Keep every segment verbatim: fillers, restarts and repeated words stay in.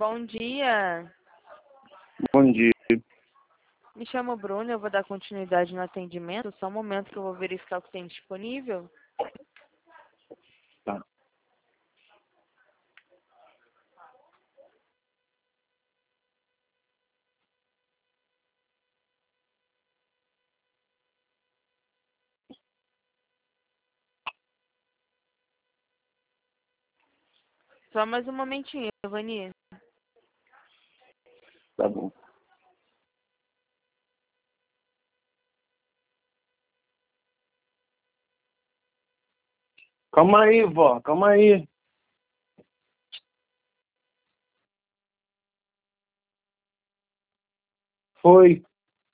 Bom dia. Bom dia. Me chamo Bruno, eu vou dar continuidade no atendimento. Só um momento que eu vou verificar o que tem disponível. Tá. Só mais um momentinho, Vani. Tá bom. Calma aí, vó. Calma aí. Foi.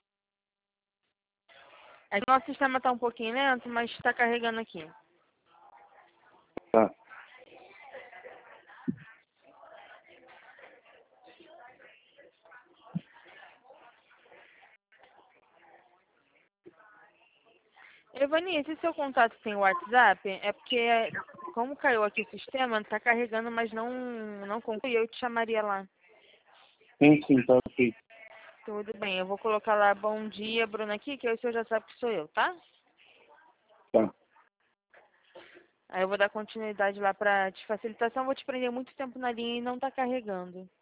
É que nosso sistema está um pouquinho lento, mas está carregando aqui. Tá. Evani, esse seu contato tem o WhatsApp? É porque, como caiu aqui o sistema, está carregando, mas não, não conclui. Eu te chamaria lá. Sim, sim, tá ok. Tudo bem, eu vou colocar lá bom dia, Bruna, aqui, que aí o senhor já sabe que sou eu, tá? Tá. Aí eu vou dar continuidade lá para te facilitação. Vou te prender muito tempo na linha e não tá carregando.